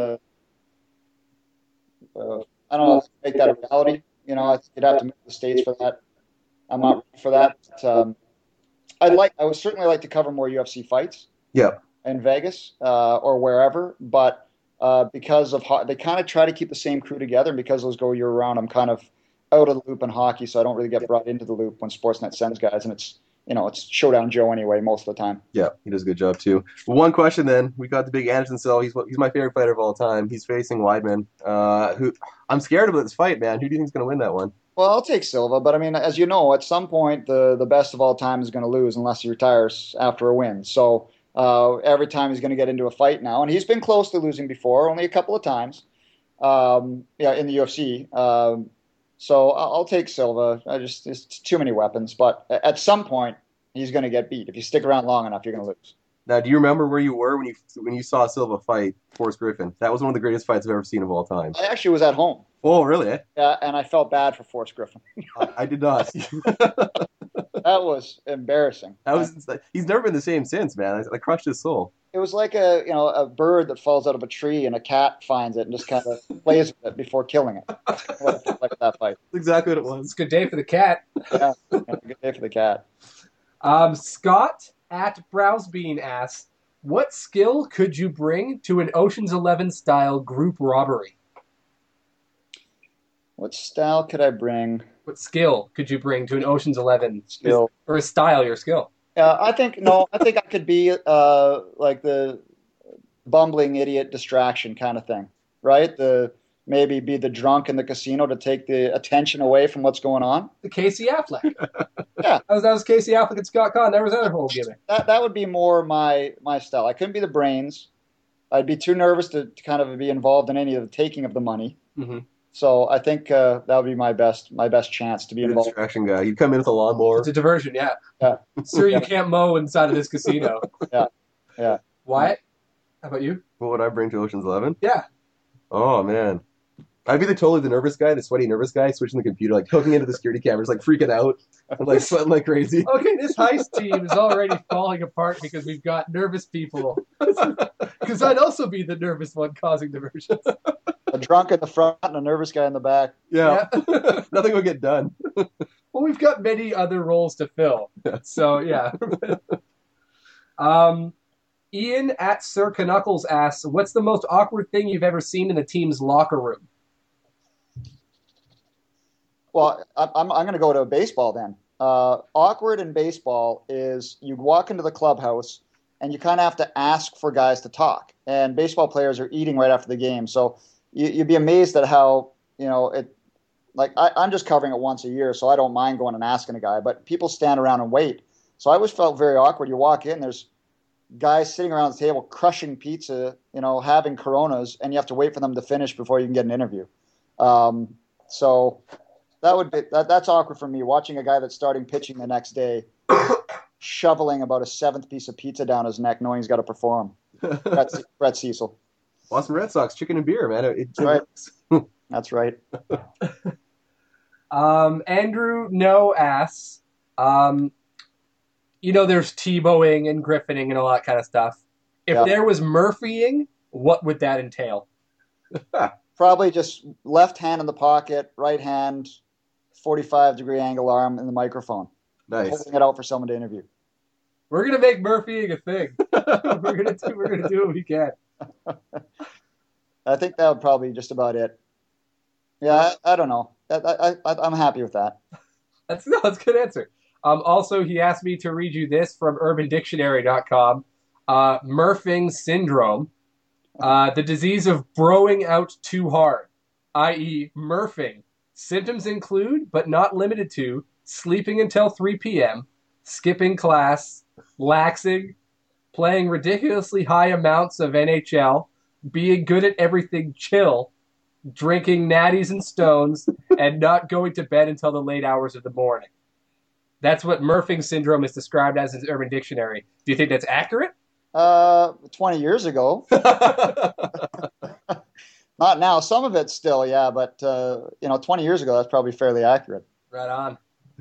I don't know if make that a reality. You know, you'd have to move to the States for that. I'm not ready for that. But, I would certainly like to cover more UFC fights. Yeah. In Vegas or wherever, but because of they kind of try to keep the same crew together, and because those go year round, I'm kind of out of the loop in hockey, so I don't really get brought into the loop when Sportsnet sends guys, and it's Showdown Joe anyway most of the time. Yeah, he does a good job too. One question then, we got the big Anderson Silva. He's my favorite fighter of all time. He's facing Weidman. Who I'm scared about this fight, man. Who do you think is going to win that one? Well, I'll take Silva, but I mean, as you know, at some point the best of all time is going to lose unless he retires after a win. So every time he's going to get into a fight now, and he's been close to losing before, only a couple of times, in the UFC. So I'll take Silva. It's too many weapons, but at some point he's going to get beat. If you stick around long enough, you're going to lose. Now, do you remember where you were when you saw Silva fight Forrest Griffin? That was one of the greatest fights I've ever seen of all time. I actually was at home. Oh, really? Yeah, and I felt bad for Forrest Griffin. I did not. That was embarrassing. He's never been the same since, man. I crushed his soul. It was like a bird that falls out of a tree and a cat finds it and just kind of plays with it before killing it. Like that fight. That's exactly what it was. It's a good day for the cat. Yeah, good day for the cat. Scott at Browsbean asks, what skill could you bring to an Ocean's 11 style group robbery? What style could I bring? What skill could you bring to an Ocean's 11 skill? Or a style, your skill? I think I could be like the bumbling idiot distraction kind of thing, right? Maybe be the drunk in the casino to take the attention away from what's going on. The Casey Affleck. Yeah, that was Casey Affleck and Scott Conn. That was their whole gimmick. That would be more my style. I couldn't be the brains. I'd be too nervous to kind of be involved in any of the taking of the money. Mm-hmm. So I think that would be my best chance to be involved. Distraction guy. You'd come in with a lawnmower. It's a diversion, yeah. Yeah. Sir, you can't mow inside of this casino. Yeah. Wyatt, how about you? What would I bring to Ocean's 11? Yeah. Oh, man. I'd be the nervous guy, the sweaty nervous guy, switching the computer, like hooking into the security cameras, like freaking out, and like sweating like crazy. Okay, this heist team is already falling apart because we've got nervous people. Because I'd also be the nervous one causing diversions. A drunk in the front and a nervous guy in the back. Yeah. Nothing will get done. Well, we've got many other roles to fill. So, yeah. Ian at Sir Knuckles asks, what's the most awkward thing you've ever seen in the team's locker room? Well, I'm going to go to baseball then. Awkward in baseball is you walk into the clubhouse and you kind of have to ask for guys to talk. And baseball players are eating right after the game. So you'd be amazed at how, I'm just covering it once a year, so I don't mind going and asking a guy. But people stand around and wait. So I always felt very awkward. You walk in, there's guys sitting around the table crushing pizza, having Coronas, and you have to wait for them to finish before you can get an interview. So that's awkward for me, watching a guy that's starting pitching the next day shoveling about a seventh piece of pizza down his neck, knowing he's got to perform. Brett Cecil. Boston Red Sox, chicken and beer, man. That's right. That's right. Andrew No asks, there's Tebowing and Griffining and all that kind of stuff. If there was Murphying, what would that entail? Probably just left hand in the pocket, right hand, 45-degree angle arm in the microphone. Nice. Holding it out for someone to interview. We're gonna make Murphying a thing. We're gonna do what we can. I think that would probably be just about it. Yeah, I don't know. I'm happy with that. That's a good answer. Also, he asked me to read you this from UrbanDictionary.com. Murphing syndrome, the disease of broing out too hard, i.e. Murphing, Symptoms include, but not limited to, sleeping until 3 p.m., skipping class, laxing, playing ridiculously high amounts of NHL, being good at everything chill, drinking natties and stones, and not going to bed until the late hours of the morning. That's what Murphing syndrome is described as in Urban Dictionary. Do you think that's accurate? 20 years ago. Not now. Some of it's still, yeah, but 20 years ago, that's probably fairly accurate. Right on.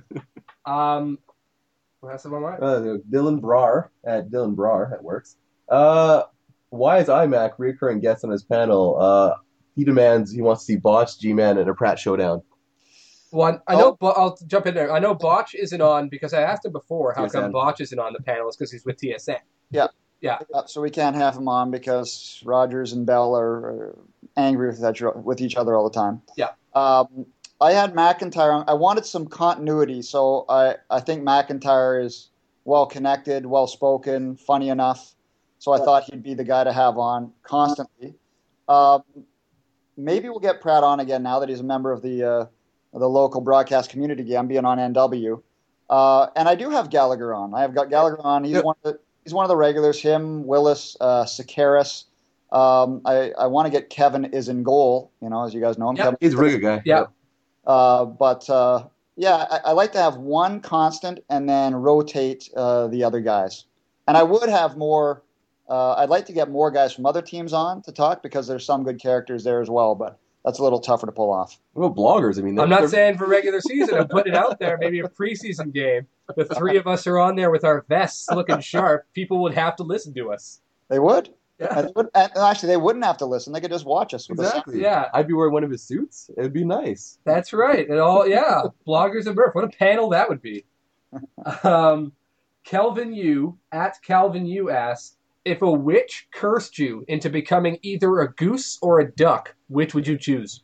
What else am I mind? Dylan Brar at Dylan Brar at works. Why is IMAC recurring guest on his panel? He wants to see Botch, G-Man, and a Pratt showdown. Well, I know. I'll jump in there. I know Botch isn't on because I asked him before how come TSN. Botch isn't on the panel. It's because he's with TSN. Yeah. Yeah. So we can't have him on because Rogers and Bell are angry with each other all the time. Yeah. I had McIntyre on. I wanted some continuity, so I think McIntyre is well connected, well spoken, funny enough. So I thought he'd be the guy to have on constantly. Maybe we'll get Pratt on again now that he's a member of the local broadcast community again, being on NW. And I do have Gallagher on. I have got Gallagher on. He's one of the regulars. Him, Willis, Sakaris. I want to get Kevin is in goal. As you guys know him. Yep. Kevin, He's a really good guy. Yeah. I like to have one constant and then rotate the other guys. And I would have more. I'd like to get more guys from other teams on to talk because there's some good characters there as well. But that's a little tougher to pull off. What about bloggers? I mean, I'm not saying for regular season. I'm putting it out there. Maybe a preseason game. The three of us are on there with our vests looking sharp. People would have to listen to us. They would. Yeah. And actually, they wouldn't have to listen. They could just watch us. With Exactly. Yeah. I'd be wearing one of his suits. It'd be nice. That's right. Bloggers and Murph. What a panel that would be. Kelvin U at Calvin U asks, if a witch cursed you into becoming either a goose or a duck, which would you choose?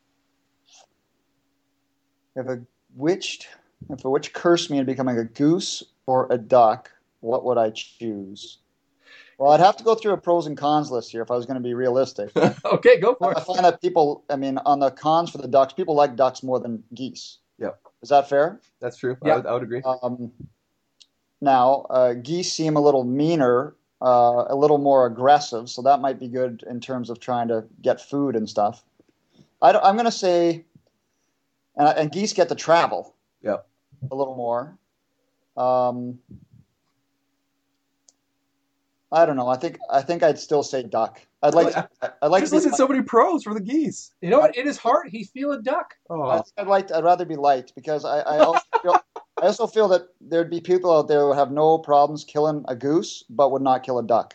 If a witch cursed me into becoming a goose or a duck, what would I choose? Well, I'd have to go through a pros and cons list here if I was going to be realistic. Okay, go for I it. find that on the cons for the ducks, people like ducks more than geese. Yep. Is that fair? That's true. Yeah. I would agree. Now, geese seem a little meaner, a little more aggressive, so that might be good in terms of trying to get food and stuff. I'm going to say, and geese get to travel. Yep. A little more. I don't know. I think I'd still say duck. I'd like Just listen to so many pros for the geese. You know what? In his heart, he's feeling duck. Oh. I'd rather be light because I also feel that there'd be people out there who have no problems killing a goose but would not kill a duck.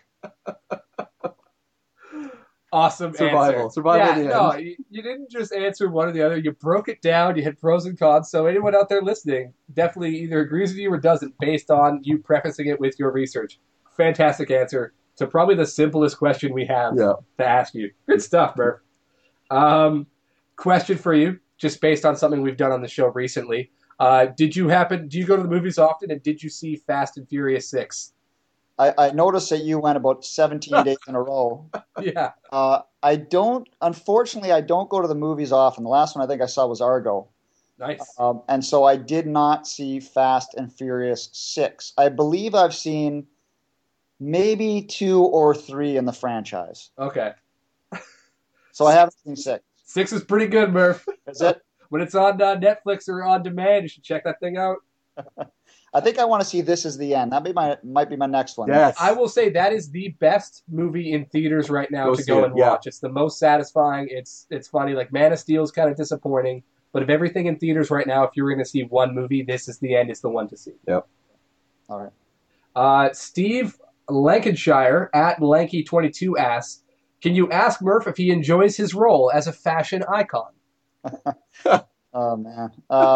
Awesome Survival. answer. Survival in the No, end. you didn't just answer one or the other. You broke it down. You had pros and cons. So anyone out there listening definitely either agrees with you or doesn't based on you prefacing it with your research. Fantastic answer to probably the simplest question we have to ask you. Good stuff, Murph. Question for you, just based on something we've done on the show recently. Do you go to the movies often, and did you see Fast and Furious 6? I noticed that you went about 17 days in a row. Yeah. Unfortunately, I don't go to the movies often. The last one I think I saw was Argo. Nice. And so I did not see Fast and Furious 6. I believe I've seen maybe 2 or 3 in the franchise. Okay. So I haven't seen 6. 6 is pretty good, Murph. Is it? When it's on Netflix or on demand, you should check that thing out. I think I want to see This Is the End. That might be my next one. Yes. I will say that is the best movie in theaters right now to go and watch. It's the most satisfying. It's funny. Like Man of Steel is kind of disappointing, but of everything in theaters right now, if you're going to see one movie, This Is the End is the one to see. Yep. All right. Steve Lancashire at Lanky22 asks, can you ask Murph if he enjoys his role as a fashion icon? Oh man.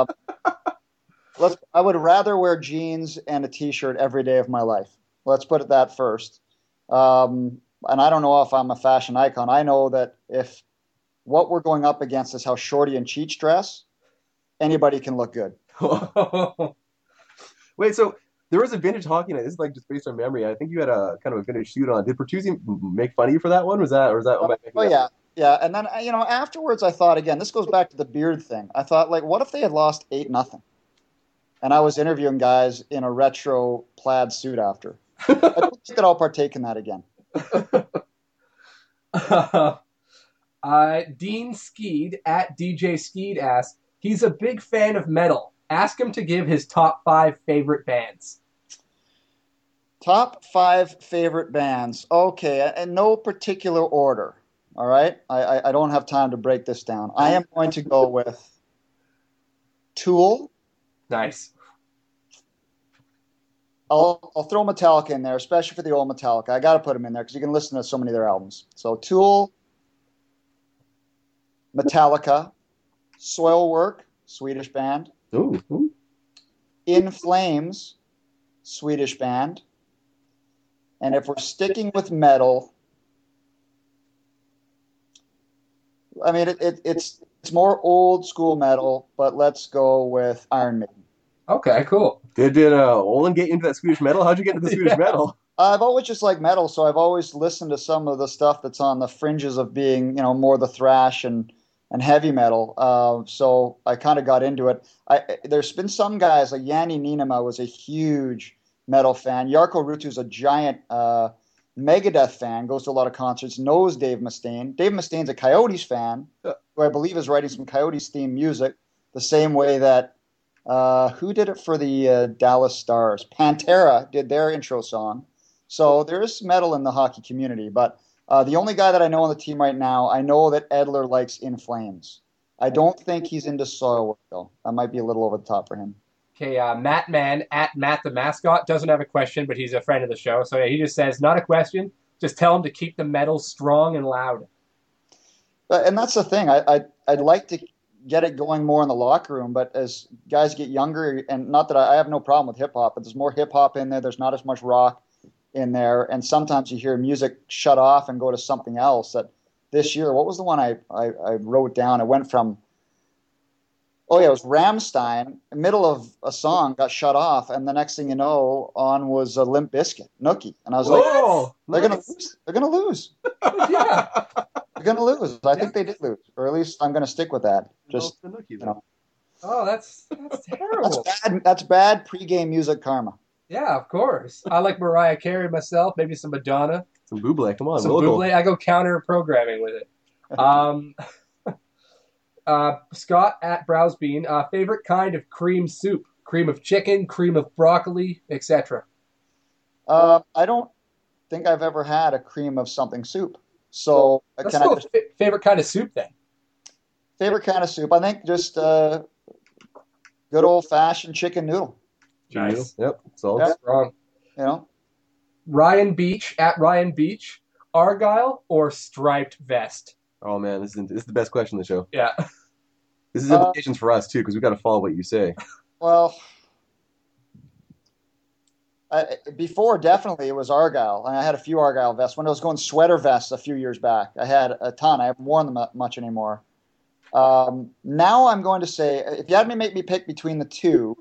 I would rather wear jeans and a t-shirt every day of my life. Let's put it that first. And I don't know if I'm a fashion icon. I know that if what we're going up against is how Shorty and Cheech dress, anybody can look good. Wait, so there was a vintage hockey night. This is like just based on memory. I think you had a kind of a vintage suit on. Did Pertuzzi make fun of you for that one? Was that? Oh yeah. Yeah, and then afterwards I thought again. This goes back to the beard thing. I thought like, what if they had lost 8-0, and I was interviewing guys in a retro plaid suit after. I don't think that I'll partake in that again. Dean Skeed at DJ Skeed asks, he's a big fan of metal. Ask him to give his top 5 favorite bands. Top 5 favorite bands. Okay, in no particular order. All right? I don't have time to break this down. I am going to go with Tool. Nice. I'll throw Metallica in there, especially for the old Metallica. I got to put them in there because you can listen to so many of their albums. So Tool, Metallica, Soilwork, Swedish band. Ooh. In Flames, Swedish band. And if we're sticking with metal, I mean it's more old school metal, but let's go with Iron Maiden. Okay, cool. Did Olin get into that Swedish metal? How'd you get into the Swedish metal? I've always just liked metal, so I've always listened to some of the stuff that's on the fringes of being, more the thrash and heavy metal. So I kind of got into it. There's been some guys, like Jani Niinema was a huge metal fan. Jarkko Ruutu's a giant Megadeth fan, goes to a lot of concerts, knows Dave Mustaine. Dave Mustaine's a Coyotes fan, who I believe is writing some Coyotes-themed music, the same way that who did it for the Dallas Stars? Pantera did their intro song. So there is metal in the hockey community, but the only guy that I know on the team right now, I know that Edler likes In Flames. I don't think he's into Soilwork, though. That might be a little over the top for him. Okay, Matt Mann at Matt the Mascot doesn't have a question, but he's a friend of the show. So yeah, he just says, not a question. Just tell him to keep the metal strong and loud. And that's the thing. I'd like to get it going more in the locker room, but as guys get younger, and not that I have no problem with hip-hop, but there's more hip-hop in there. There's not as much rock in there, and sometimes you hear music shut off and go to something else. That this year, what was the one I wrote down? It went from, it was Rammstein. Middle of a song got shut off, and the next thing you know, on was a Limp Bizkit, Nookie, and I was like, they're gonna lose. Yeah. They're gonna lose. I think they did lose, or at least I'm gonna stick with that. Just Oh, that's terrible. That's bad pregame music karma. Yeah, of course. I like Mariah Carey myself, maybe some Madonna. Some Bublé, come on. Some Bublé. I go counter programming with it. Scott at Browsbean, favorite kind of cream soup? Cream of chicken, cream of broccoli, etc. I don't think I've ever had a cream of something soup. So let's go favorite kind of soup then. Favorite kind of soup? I think just good old fashioned chicken noodle. Nice. Yep. So wrong. Ryan Beach at Ryan Beach, Argyle or striped vest? Oh man, this is the best question in the show. Yeah. This is implications for us too, because we got to follow what you say. Well, before definitely it was Argyle. I had a few Argyle vests when I was going sweater vests a few years back. I had a ton. I haven't worn them much anymore. Now I'm going to say, if you had me make me pick between the two,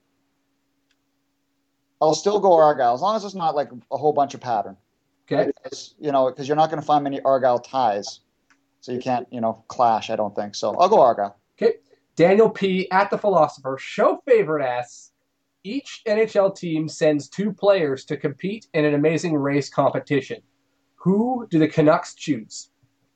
I'll still go Argyle, as long as it's not like a whole bunch of pattern. Okay. Because you're not going to find many Argyle ties. So you can't, clash, I don't think. So I'll go Argyle. Okay. Daniel P. at The Philosopher, show favorite asks, each NHL team sends 2 players to compete in an Amazing Race competition. Who do the Canucks choose?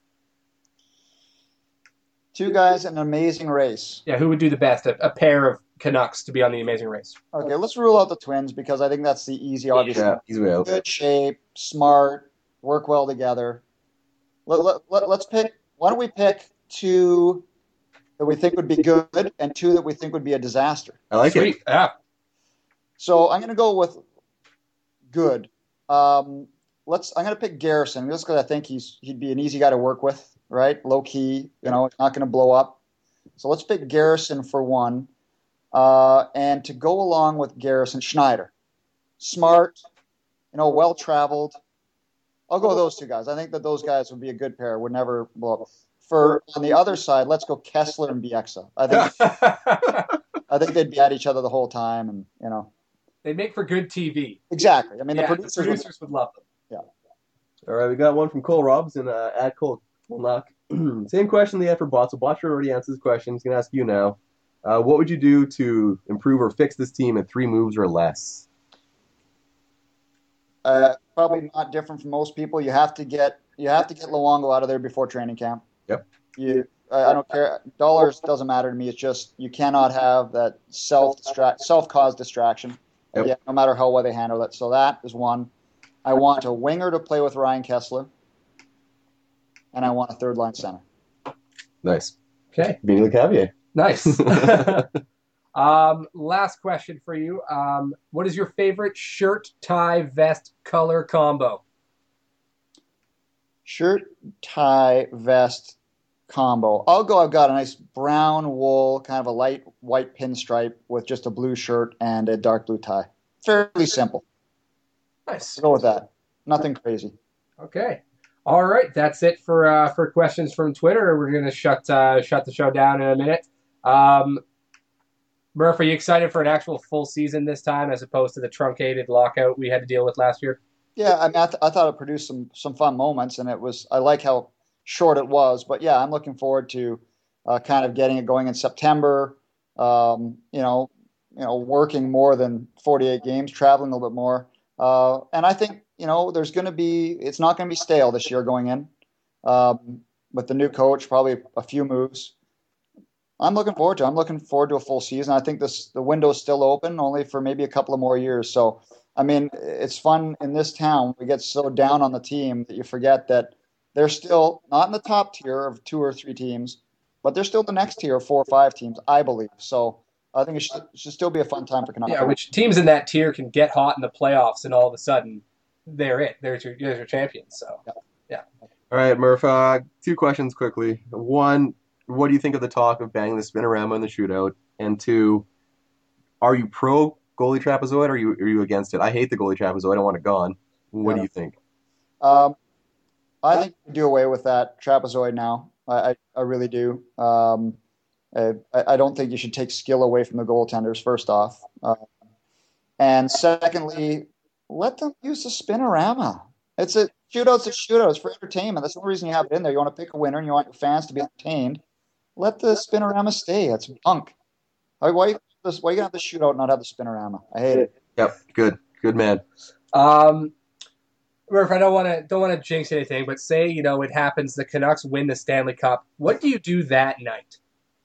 2 guys in an Amazing Race. Yeah, who would do the best? A pair of Canucks to be on the Amazing Race. Okay, let's rule out the Twins because I think that's the easy, obvious. Yeah, easy way out. Good shape, smart, work well together. Let's pick. Why don't we pick 2 that we think would be good and 2 that we think would be a disaster? I like Sweet. it. Yeah. So I'm going to go with good. I'm going to pick Garrison just because I think he'd be an easy guy to work with. Right, low key. Not going to blow up. So let's pick Garrison for one, and to go along with Garrison, Schneider, smart, well traveled. I'll go with those 2 guys. I think that those guys would be a good pair. Would never blow up. On the other side, let's go Kessler and Bieksa. I think they'd be at each other the whole time, and they make for good TV. Exactly. I mean, the producers would love them. Yeah. All right, we got one from Cole Robinson at Cole Knock. Same question they had for Bot. So Botcher already answered this question. He's going to ask you now. What would you do to improve or fix this team in 3 moves or less? Probably not different from most people. You have to get Luongo out of there before training camp. Yep. I don't care. Dollars doesn't matter to me. It's just you cannot have that self-caused distraction. Yep. Yeah, no matter how well they handle it. So that is one. I want a winger to play with Ryan Kessler, and I want a third line center. Nice. Okay. Vinny Lecavalier. Nice. Last question for you. What is your favorite shirt, tie, vest color combo? Shirt, tie, vest combo. I've got a nice brown wool, kind of a light white pinstripe with just a blue shirt and a dark blue tie. Fairly simple. Nice. Go with that. Nothing crazy. Okay. All right. That's it for questions from Twitter. We're going to shut the show down in a minute. Murph, are you excited for an actual full season this time as opposed to the truncated lockout we had to deal with last year? Yeah, I mean, I thought it produced some fun moments, and I like how short it was. But yeah, I'm looking forward to kind of getting it going in September. Working more than 48 games, traveling a little bit more, and I think it's not going to be stale this year going in with the new coach, probably a few moves. I'm looking forward to a full season. I think the window is still open, only for maybe a couple of more years. So, I mean, it's fun in this town. We get so down on the team that you forget that they're still not in the top tier of 2 or 3 teams, but they're still the next tier of 4 or 5 teams, I believe. So I think it should still be a fun time for Canucks. Yeah, which teams in that tier can get hot in the playoffs, and all of a sudden, they're it. There's your champions. So, yeah. All right, Murph. 2 questions quickly. 1, what do you think of the talk of banning the spinorama in the shootout? And 2, are you pro goalie trapezoid, or are you against it? I hate the goalie trapezoid. I want it gone. What do you think? I think we do away with that trapezoid now. I really do. I don't think you should take skill away from the goaltenders, first off. And secondly, let them use the spinorama. Shootout's a shootout. It's for entertainment. That's the only reason you have it in there. You want to pick a winner and you want your fans to be entertained. Let the spinorama stay. It's bunk. Why you gonna have the shootout and not have the spinorama? I hate it. Yep. Good man. Murph, I don't want to jinx anything, but say it happens, the Canucks win the Stanley Cup. What do you do that night?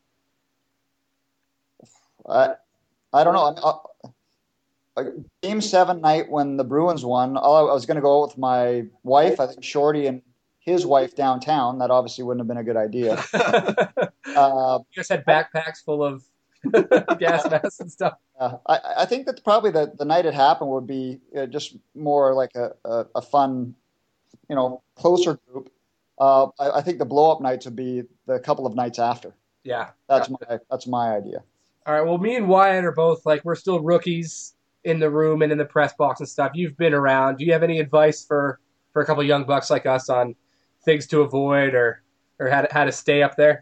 I don't know. Game 7 night when the Bruins won, I was going to go out with my wife. I think Shorty and his wife downtown. That obviously wouldn't have been a good idea. You just had backpacks full of gas masks and stuff. I think that probably the night it happened would be just more like a fun, closer group. I think the blow-up nights would be the couple of nights after. Yeah. That's my idea. All right, well, me and Wyatt are both, we're still rookies in the room and in the press box and stuff. You've been around. Do you have any advice for a couple of young bucks like us on things to avoid or how to stay up there?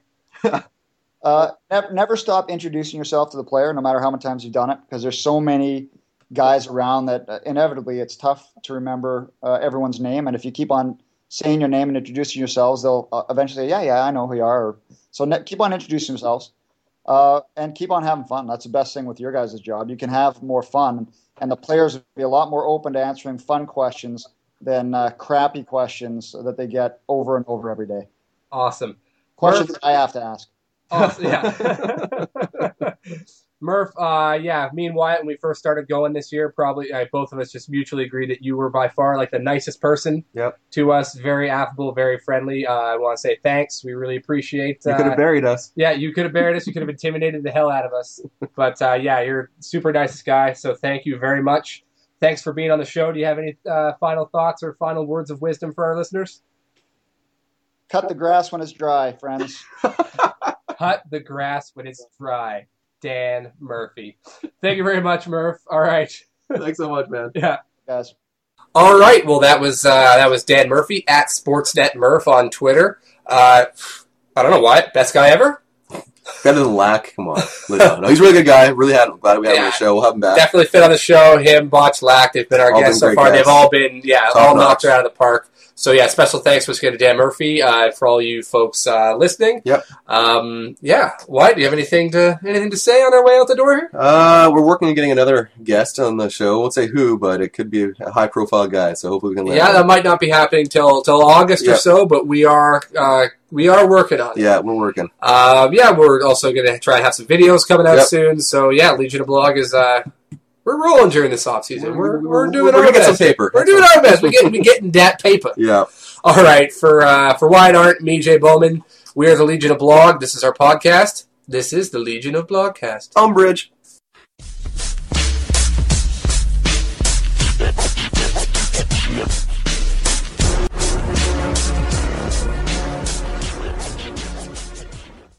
Never stop introducing yourself to the player, no matter how many times you've done it, because there's so many guys around that inevitably it's tough to remember everyone's name. And if you keep on saying your name and introducing yourselves, they'll eventually say, yeah, I know who you are. So keep on introducing yourselves. And keep on having fun. That's the best thing with your guys' job. You can have more fun, and the players will be a lot more open to answering fun questions than crappy questions that they get over and over every day. Awesome. Questions that I have to ask. Awesome. Yeah. Murph, me and Wyatt, when we first started going this year, probably both of us just mutually agreed that you were by far the nicest person to us. Very affable, very friendly. I want to say thanks. We really appreciate. You could have buried us. Yeah, you could have buried us. You could have intimidated the hell out of us. But you're super nicest guy. So thank you very much. Thanks for being on the show. Do you have any final thoughts or final words of wisdom for our listeners? Cut the grass when it's dry, friends. Cut the grass when it's dry. Dan Murphy. Thank you very much, Murph. All right. Thanks so much, man. Yeah. Guys. All right. Well, that was Dan Murphy at Sportsnet Murph on Twitter. I don't know why. Best guy ever? Better than Lack. Come on. No, he's a really good guy. Really glad we had him on the show. We'll have him back. Definitely fit on the show. Him, Botch, Lack, they've been our guests so far. They've all been, knocked her out of the park. So, special thanks once again to Dan Murphy for all you folks listening. Yep. Wyatt, do you have anything to say on our way out the door here? We're working on getting another guest on the show. Won't say who, but it could be a high-profile guy, so hopefully we can land that might not be happening till August or so, but we are working on it. Yeah, we're working. We're also going to try to have some videos coming out soon. So, Legion of Blog is... we're rolling during this off season. We're doing our best. Some paper. We're doing our best. We're getting that paper. Yeah. All right. For Wyatt Arndt, me, Jay Bowman, we are the Legion of Blog. This is our podcast. This is the Legion of Blogcast. Umbridge.